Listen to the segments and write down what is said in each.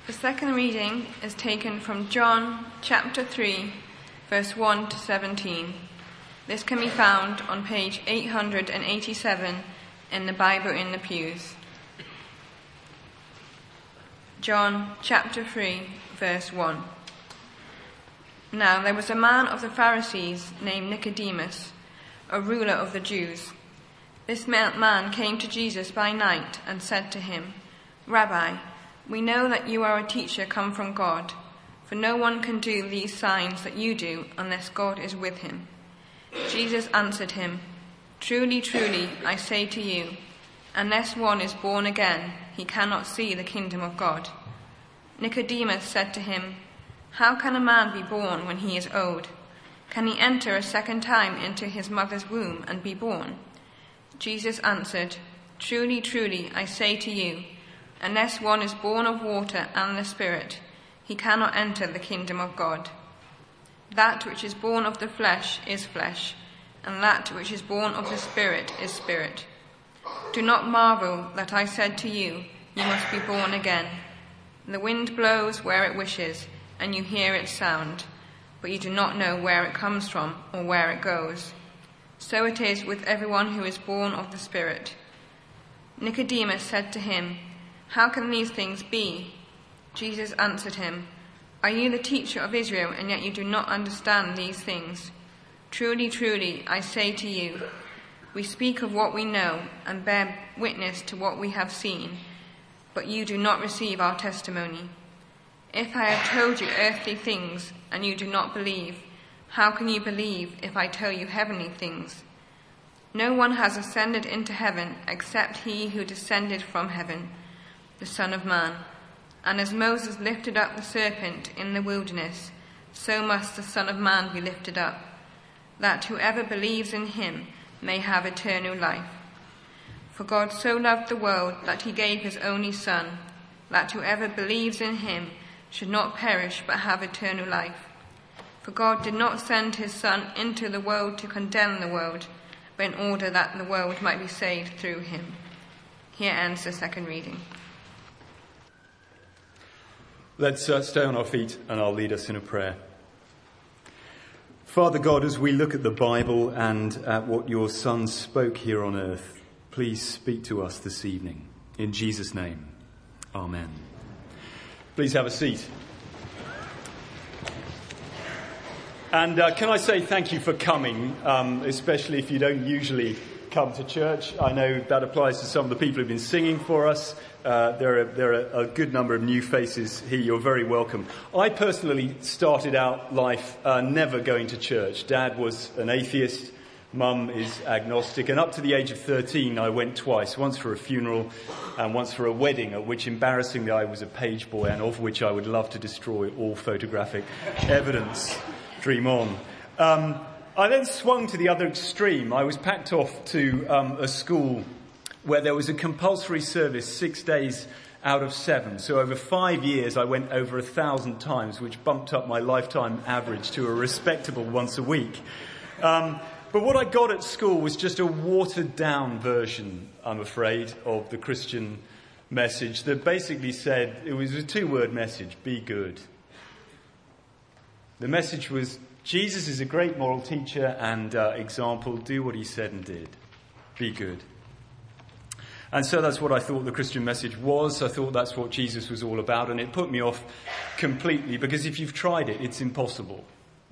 The second reading is taken from John chapter 3, verse 1 to 17. This can be found on page 887 in the Bible in the pews. John chapter 3, verse 1. Now there was a man of the Pharisees named Nicodemus, a ruler of the Jews. This man came to Jesus by night and said to him, "Rabbi, we know that you are a teacher come from God, for no one can do these signs that you do unless God is with him." Jesus answered him, "Truly, truly, I say to you, unless one is born again, he cannot see the kingdom of God." Nicodemus said to him, "How can a man be born when he is old? Can he enter a second time into his mother's womb and be born?" Jesus answered, "Truly, truly, I say to you, unless one is born of water and the Spirit, he cannot enter the kingdom of God. That which is born of the flesh is flesh, and that which is born of the Spirit is spirit. Do not marvel that I said to you, you must be born again. The wind blows where it wishes, and you hear its sound, but you do not know where it comes from or where it goes. So it is with everyone who is born of the Spirit." Nicodemus said to him, "How can these things be?" Jesus answered him, "Are you the teacher of Israel, and yet you do not understand these things? Truly, truly, I say to you, we speak of what we know and bear witness to what we have seen, but you do not receive our testimony. If I have told you earthly things and you do not believe, how can you believe if I tell you heavenly things? No one has ascended into heaven except he who descended from heaven, the Son of Man. And as Moses lifted up the serpent in the wilderness, so must the Son of Man be lifted up, that whoever believes in him may have eternal life. For God so loved the world that he gave his only Son, that whoever believes in him should not perish but have eternal life. For God did not send his Son into the world to condemn the world, but in order that the world might be saved through him." Here ends the second reading. Let's stay on our feet and I'll lead us in a prayer. Father God, as we look at the Bible and at what your Son spoke here on earth, please speak to us this evening. In Jesus' name, amen. Please have a seat. And can I say thank you for coming, especially if you don't usually come to church. I know that applies to some of the people who've been singing for us. There are a good number of new faces here. You're very welcome. I personally started out life never going to church. Dad was an atheist. Mum is agnostic. And up to the age of 13, I went twice. Once for a funeral and once for a wedding, at which, embarrassingly, I was a page boy and of which I would love to destroy all photographic evidence. Dream on. I then swung to the other extreme. I was packed off to a school where there was a compulsory service 6 days out of 7. So over 5 years, I went over 1,000 times, which bumped up my lifetime average to a respectable once a week. But what I got at school was just a watered-down version, I'm afraid, of the Christian message that basically said, it was a 2-word message, be good. The message was, Jesus is a great moral teacher and example. Do what he said and did. Be good. And so that's what I thought the Christian message was. I thought that's what Jesus was all about. And it put me off completely, because if you've tried it, it's impossible.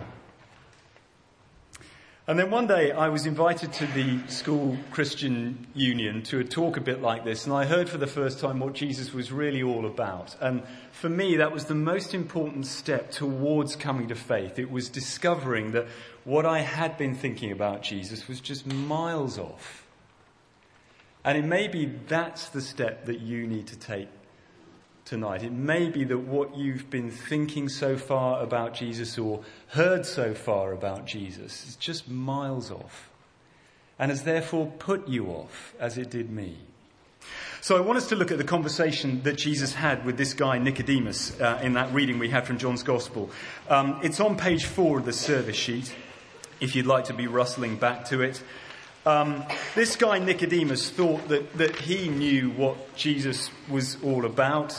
And then one day I was invited to the school Christian Union to a talk a bit like this, and I heard for the first time what Jesus was really all about. And for me, that was the most important step towards coming to faith. It was discovering that what I had been thinking about Jesus was just miles off. And it may be that's the step that you need to take tonight. It may be that what you've been thinking so far about Jesus or heard so far about Jesus is just miles off and has therefore put you off, as it did me. So I want us to look at the conversation that Jesus had with this guy Nicodemus in that reading we had from John's Gospel. It's on page 4 of the service sheet, if you'd like to be rustling back to it. This guy Nicodemus thought that he knew what Jesus was all about.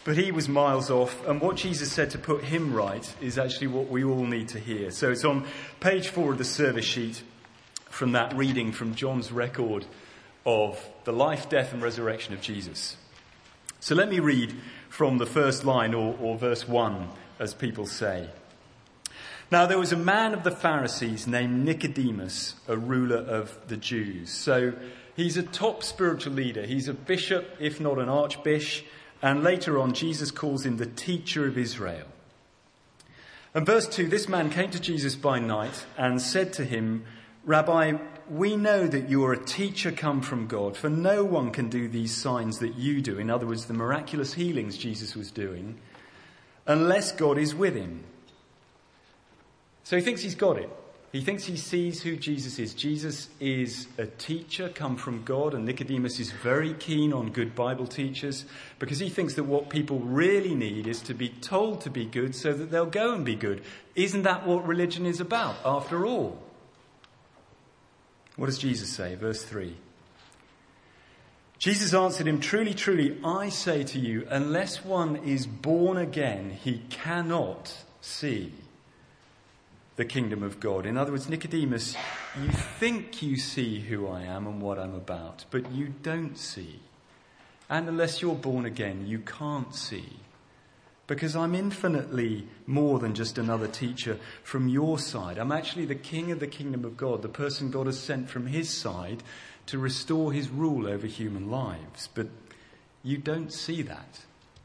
But he was miles off, and what Jesus said to put him right is actually what we all need to hear. So it's on page 4 of the service sheet from that reading from John's record of the life, death and resurrection of Jesus. So let me read from the first line, or verse 1, as people say. Now there was a man of the Pharisees named Nicodemus, a ruler of the Jews. So he's a top spiritual leader. He's a bishop, if not an archbishop. And later on, Jesus calls him the teacher of Israel. And verse 2, this man came to Jesus by night and said to him, Rabbi, we know that you are a teacher come from God, for no one can do these signs that you do. In other words, the miraculous healings Jesus was doing, unless God is with him. So he thinks he's got it. He thinks he sees who Jesus is. Jesus is a teacher come from God, and Nicodemus is very keen on good Bible teachers because he thinks that what people really need is to be told to be good so that they'll go and be good. Isn't that what religion is about, after all? What does Jesus say? Verse 3. Jesus answered him, Truly, truly, I say to you, unless one is born again, he cannot see the kingdom of God. In other words, Nicodemus, you think you see who I am and what I'm about, but you don't see. And unless you're born again, you can't see. Because I'm infinitely more than just another teacher from your side. I'm actually the king of the kingdom of God, the person God has sent from his side to restore his rule over human lives. But you don't see that.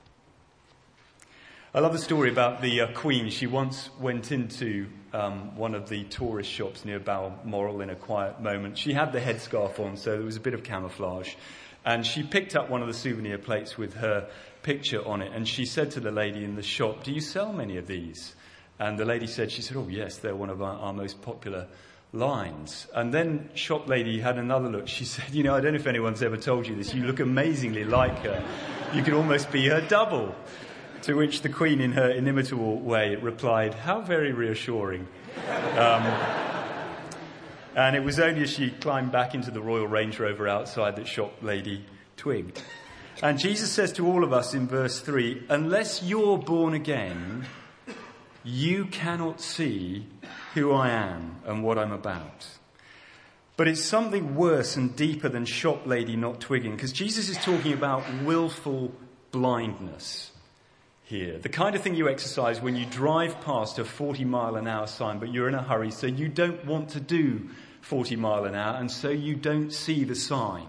I love the story about the Queen. She once went into one of the tourist shops near Balmoral in a quiet moment. She had the headscarf on, so there was a bit of camouflage. And she picked up one of the souvenir plates with her picture on it. And she said to the lady in the shop, do you sell many of these? And the lady said, oh yes, they're one of our most popular lines. And then shop lady had another look. She said, I don't know if anyone's ever told you this. You look amazingly like her. You could almost be her double. To which the Queen, in her inimitable way, replied, how very reassuring. And it was only as she climbed back into the Royal Range Rover outside that shop lady twigged. And Jesus says to all of us in verse 3, unless you're born again, you cannot see who I am and what I'm about. But it's something worse and deeper than shop lady not twigging, because Jesus is talking about willful blindness here. The kind of thing you exercise when you drive past a 40-mile-an-hour sign, but you're in a hurry, so you don't want to do 40 mile an hour, and so you don't see the sign.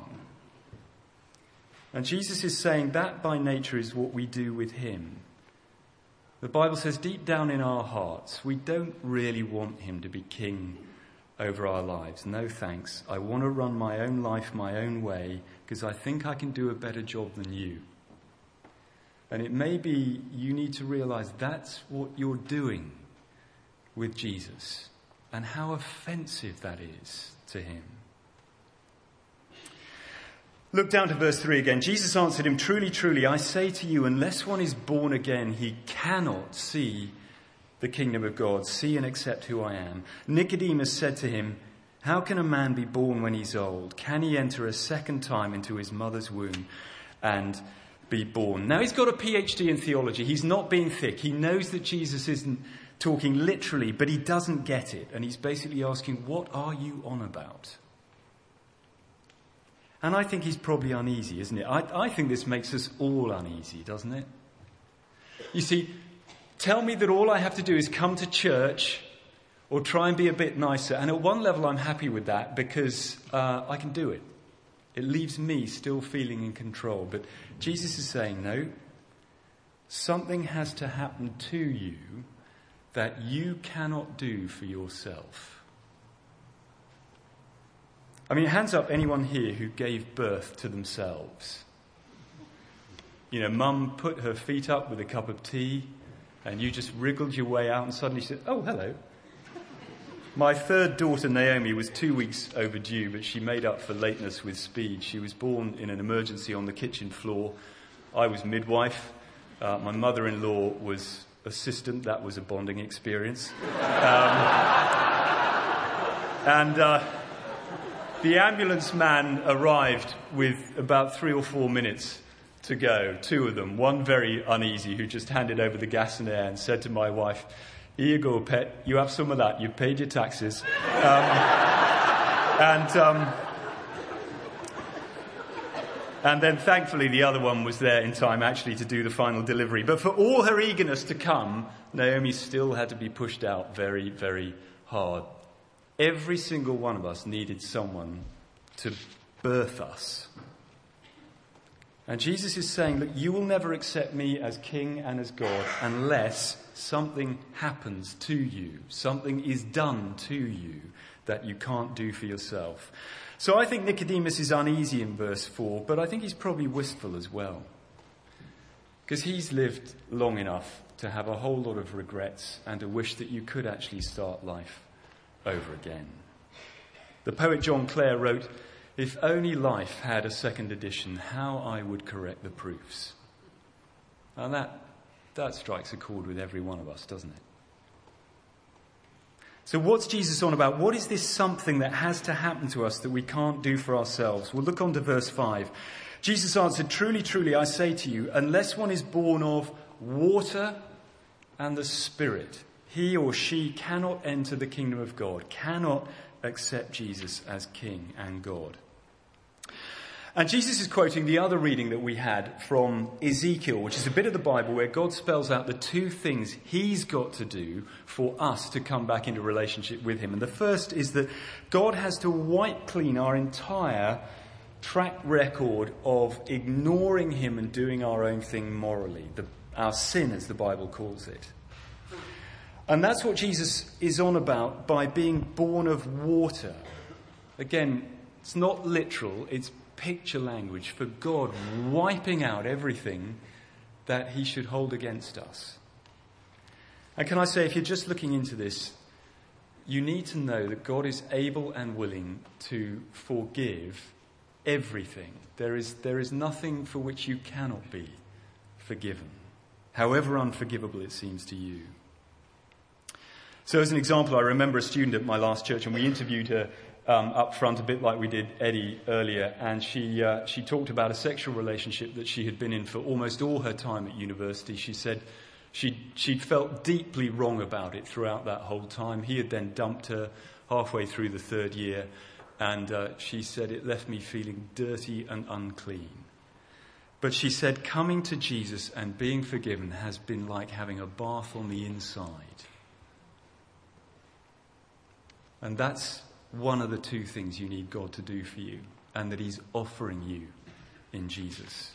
And Jesus is saying that by nature is what we do with him. The Bible says deep down in our hearts, we don't really want him to be king over our lives. No thanks. I want to run my own life my own way because I think I can do a better job than you. And it may be you need to realize that's what you're doing with Jesus and how offensive that is to him. Look down to verse 3 again. Jesus answered him, Truly, truly, I say to you, unless one is born again, he cannot see the kingdom of God, see and accept who I am. Nicodemus said to him, How can a man be born when he's old? Can he enter a second time into his mother's womb and be born? Now, he's got a PhD in theology. He's not being thick. He knows that Jesus isn't talking literally, but he doesn't get it. And he's basically asking, what are you on about? And I think he's probably uneasy, isn't it? I think this makes us all uneasy, doesn't it? You see, tell me that all I have to do is come to church or try and be a bit nicer. And at one level, I'm happy with that because I can do it. It leaves me still feeling in control. But Jesus is saying, no, something has to happen to you that you cannot do for yourself. I mean, hands up anyone here who gave birth to themselves. You know, mum put her feet up with a cup of tea and you just wriggled your way out and suddenly said, oh, hello. My third daughter, Naomi, was 2 weeks overdue, but she made up for lateness with speed. She was born in an emergency on the kitchen floor. I was midwife. My mother-in-law was assistant. That was a bonding experience. The ambulance man arrived with about 3 or 4 minutes to go, two of them, one very uneasy who just handed over the gas and air and said to my wife, "Here you go, pet, you have some of that, you've paid your taxes." And then thankfully the other one was there in time actually to do the final delivery. But for all her eagerness to come, Naomi still had to be pushed out very, very hard. Every single one of us needed someone to birth us. And Jesus is saying, look, you will never accept me as king and as God unless something happens to you, something is done to you that you can't do for yourself. So I think Nicodemus is uneasy in verse 4, but I think he's probably wistful as well. Because he's lived long enough to have a whole lot of regrets and to wish that you could actually start life over again. The poet John Clare wrote, "If only life had a second edition, how I would correct the proofs." And that strikes a chord with every one of us, doesn't it? So what's Jesus on about? What is this something that has to happen to us that we can't do for ourselves? Well, look on to verse 5. Jesus answered, "Truly, truly, I say to you, unless one is born of water and the Spirit, he or she cannot enter the kingdom of God," cannot accept Jesus as King and God. And Jesus is quoting the other reading that we had from Ezekiel, which is a bit of the Bible where God spells out the two things he's got to do for us to come back into relationship with him. And the first is that God has to wipe clean our entire track record of ignoring him and doing our own thing morally, our sin as the Bible calls it. And that's what Jesus is on about by being born of water. Again, it's not literal, it's picture language for God wiping out everything that he should hold against us. And can I say, if you're just looking into this, you need to know that God is able and willing to forgive everything. There is nothing for which you cannot be forgiven, however unforgivable it seems to you. So as an example, I remember a student at my last church, and we interviewed her up front, a bit like we did Eddie earlier, and she talked about a sexual relationship that she had been in for almost all her time at university. She said she'd felt deeply wrong about it throughout that whole time. He had then dumped her halfway through the third year, and she said it left me feeling dirty and unclean. But she said coming to Jesus and being forgiven has been like having a bath on the inside. And that's one of the two things you need God to do for you, and that he's offering you in Jesus.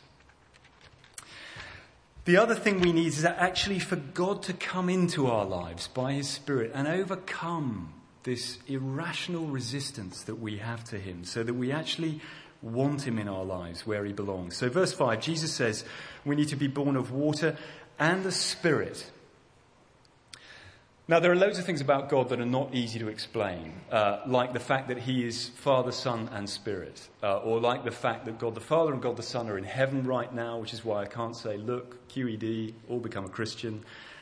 The other thing we need is actually for God to come into our lives by his Spirit and overcome this irrational resistance that we have to him, so that we actually want him in our lives where he belongs. So verse 5, Jesus says we need to be born of water and the Spirit. Now, there are loads of things about God that are not easy to explain, like the fact that he is Father, Son, and Spirit, or like the fact that God the Father and God the Son are in heaven right now, which is why I can't say, look, QED, all become a Christian.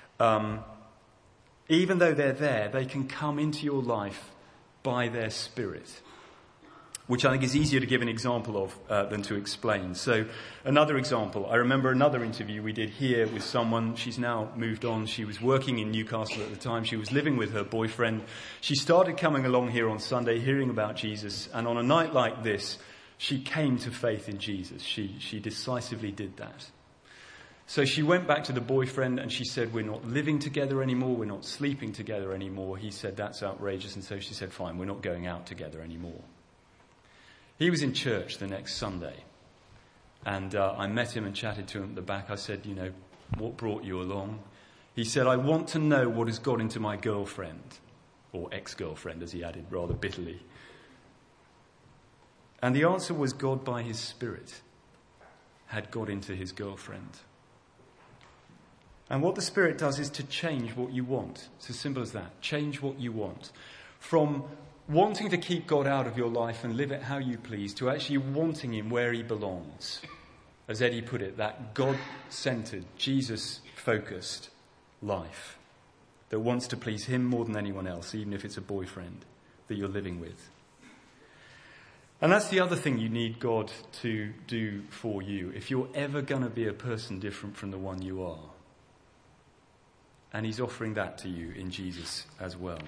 Even though they're there, they can come into your life by their Spirit, which I think is easier to give an example of than to explain. So another example, I remember another interview we did here with someone. She's now moved on. She was working in Newcastle at the time. She was living with her boyfriend. She started coming along here on Sunday, hearing about Jesus. And on a night like this, she came to faith in Jesus. She decisively did that. So she went back to the boyfriend and she said, we're not living together anymore. We're not sleeping together anymore. He said, that's outrageous. And so she said, fine, we're not going out together anymore. He was in church the next Sunday, and I met him and chatted to him at the back. I said, what brought you along? He said, I want to know what has got into my girlfriend, or ex-girlfriend, as he added rather bitterly. And the answer was God by his Spirit had got into his girlfriend. And what the Spirit does is to change what you want. It's as simple as that. Change what you want. From wanting to keep God out of your life and live it how you please, to actually wanting him where he belongs. As Eddie put it, that God-centered, Jesus-focused life that wants to please him more than anyone else, even if it's a boyfriend that you're living with. And that's the other thing you need God to do for you if you're ever going to be a person different from the one you are. And he's offering that to you in Jesus as well.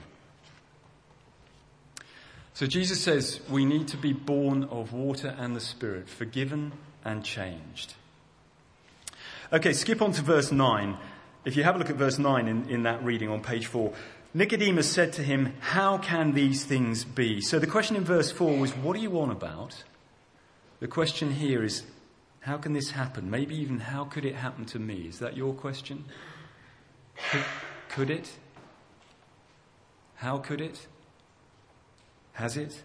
So Jesus says we need to be born of water and the Spirit, forgiven and changed. Okay, skip on to verse 9. If you have a look at verse 9 in that reading on page 4, Nicodemus said to him, "How can these things be?" So the question in verse 4 was, what are you on about? The question here is, how can this happen? Maybe even, how could it happen to me? Is that your question? Could it? How could it? Has it?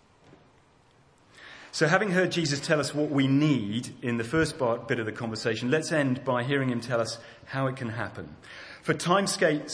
So having heard Jesus tell us what we need in the first bit of the conversation, let's end by hearing him tell us how it can happen. For time's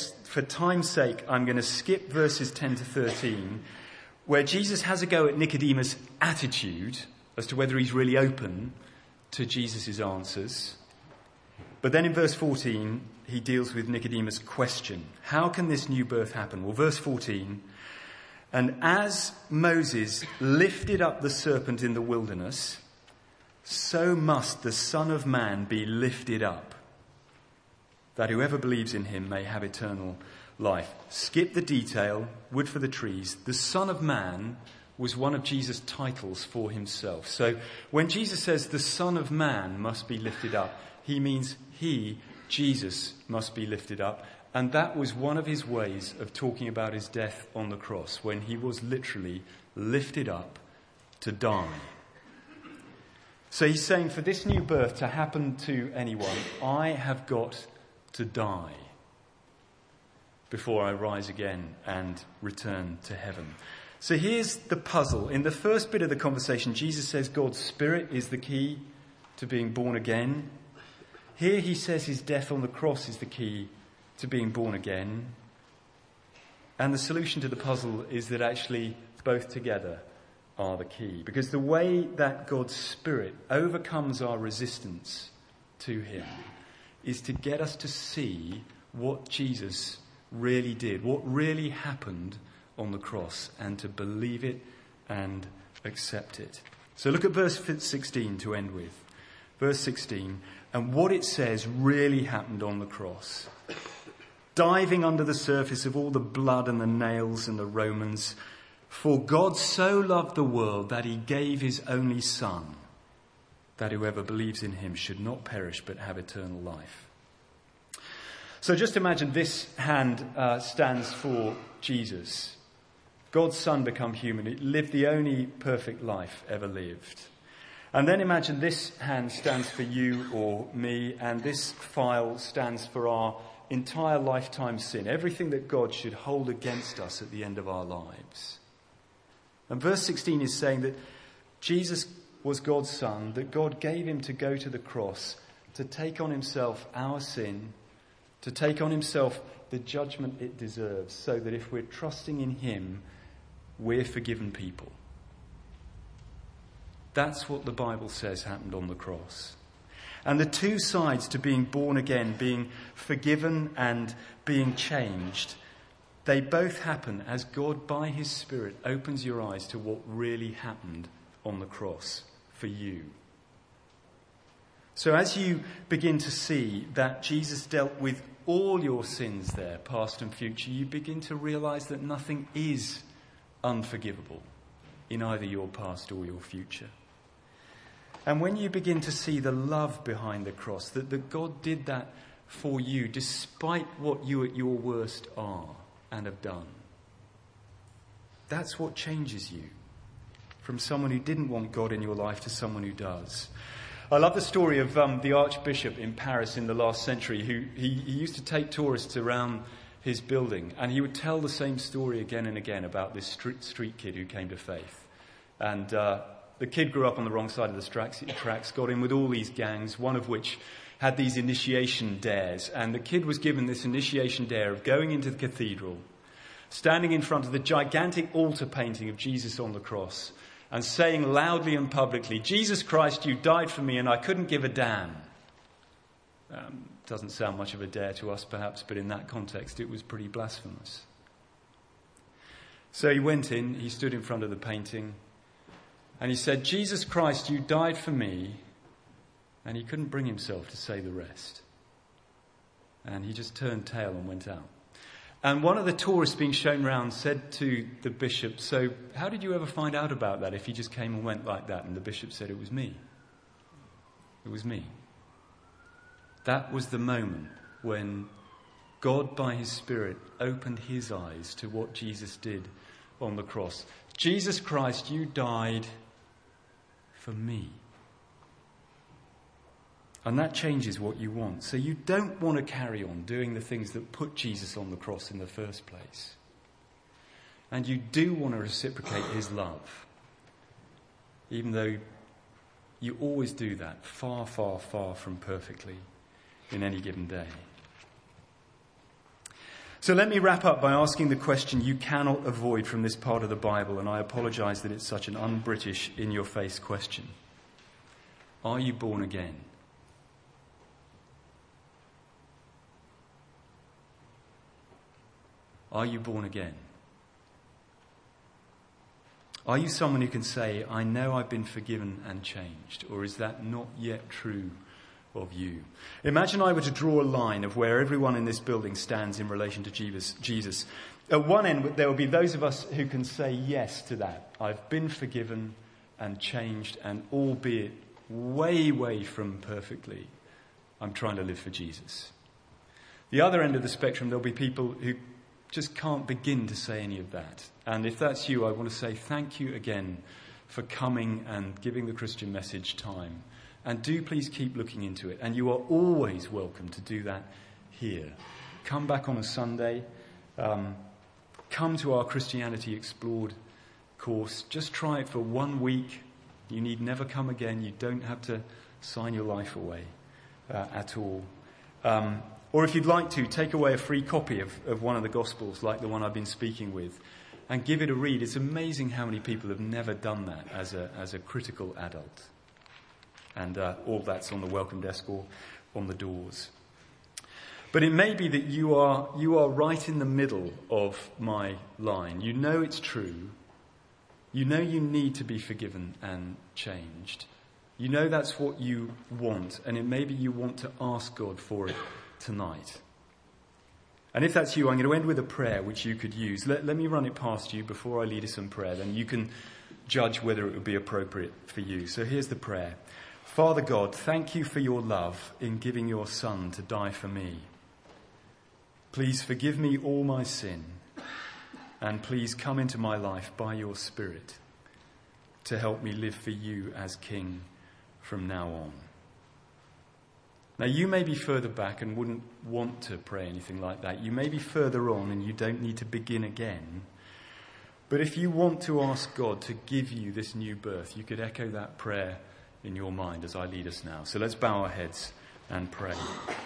sake, I'm going to skip verses 10 to 13, where Jesus has a go at Nicodemus' attitude as to whether he's really open to Jesus' answers. But then in verse 14, he deals with Nicodemus' question. How can this new birth happen? Well, verse 14, "And as Moses lifted up the serpent in the wilderness, so must the Son of Man be lifted up, that whoever believes in him may have eternal life." Skip the detail, wood for the trees. The Son of Man was one of Jesus' titles for himself. So when Jesus says the Son of Man must be lifted up, he means he, Jesus, must be lifted up. And that was one of his ways of talking about his death on the cross, when he was literally lifted up to die. So he's saying, for this new birth to happen to anyone, I have got to die before I rise again and return to heaven. So here's the puzzle. In the first bit of the conversation, Jesus says God's Spirit is the key to being born again. Here he says his death on the cross is the key to being born again. And the solution to the puzzle is that actually both together are the key. Because the way that God's Spirit overcomes our resistance to him is to get us to see what Jesus really did, what really happened on the cross, and to believe it and accept it. So look at verse 16 to end with. Verse 16, and what it says really happened on the cross. Diving under the surface of all the blood and the nails and the Romans, for God so loved the world that he gave his only Son, that whoever believes in him should not perish but have eternal life. So just imagine this hand stands for Jesus. God's Son become human. He lived the only perfect life ever lived. And then imagine this hand stands for you or me, and this file stands for our entire lifetime sin, everything that God should hold against us at the end of our lives. And verse 16 is saying that Jesus was God's Son, that God gave him to go to the cross, to take on himself our sin, to take on himself the judgment it deserves, so that if we're trusting in him, we're forgiven people. That's what the Bible says happened on the cross. And the two sides to being born again, being forgiven and being changed, they both happen as God, by his Spirit, opens your eyes to what really happened on the cross for you. So as you begin to see that Jesus dealt with all your sins there, past and future, you begin to realize that nothing is unforgivable in either your past or your future. And when you begin to see the love behind the cross, that God did that for you despite what you at your worst are and have done, that's what changes you from someone who didn't want God in your life to someone who does. I love the story of the Archbishop in Paris in the last century, who he used to take tourists around his building, and he would tell the same story again and again about this street kid who came to faith. And the kid grew up on the wrong side of the tracks, got in with all these gangs, one of which had these initiation dares. And the kid was given this initiation dare of going into the cathedral, standing in front of the gigantic altar painting of Jesus on the cross, and saying loudly and publicly, "Jesus Christ, you died for me and I couldn't give a damn." Doesn't sound much of a dare to us perhaps, but in that context it was pretty blasphemous. So he went in, he stood in front of the painting, And he said, Jesus Christ, you died for me. And he couldn't bring himself to say the rest. And he just turned tail and went out. And one of the tourists being shown round said to the bishop, so how did you ever find out about that if he just came and went like that? And the bishop said, it was me. It was me. That was the moment when God, by his Spirit, opened his eyes to what Jesus did on the cross. Jesus Christ, you died for me. And that changes what you want. So you don't want to carry on doing the things that put Jesus on the cross in the first place. And you do want to reciprocate his love. Even though you always do that far, far, far from perfectly in any given day. So let me wrap up by asking the question you cannot avoid from this part of the Bible, and I apologise that it's such an un-British, in-your-face question. Are you born again? Are you born again? Are you someone who can say, I know I've been forgiven and changed? Or is that not yet true of you? Imagine I were to draw a line of where everyone in this building stands in relation to Jesus. At one end, there will be those of us who can say yes to that. I've been forgiven and changed, and albeit way, way from perfectly, I'm trying to live for Jesus. The other end of the spectrum, there'll be people who just can't begin to say any of that. And if that's you, I want to say thank you again for coming and giving the Christian message time. And do please keep looking into it. And you are always welcome to do that here. Come back on a Sunday. Come to our Christianity Explored course. Just try it for 1 week. You need never come again. You don't have to sign your life away at all. Or if you'd like to, take away a free copy of one of the Gospels, like the one I've been speaking with, and give it a read. It's amazing how many people have never done that as a critical adult. And all that's on the welcome desk or on the doors. But it may be that you are right in the middle of my line. You know it's true. You know you need to be forgiven and changed. You know that's what you want, and it may be you want to ask God for it tonight. And if that's you, I'm going to end with a prayer which you could use. Let me run it past you before I lead us in prayer. Then you can judge whether it would be appropriate for you. So here's the prayer. Father God, thank you for your love in giving your Son to die for me. Please forgive me all my sin, and please come into my life by your Spirit to help me live for you as King from now on. Now, you may be further back and wouldn't want to pray anything like that. You may be further on and you don't need to begin again. But if you want to ask God to give you this new birth, you could echo that prayer in your mind as I lead us now. So let's bow our heads and pray.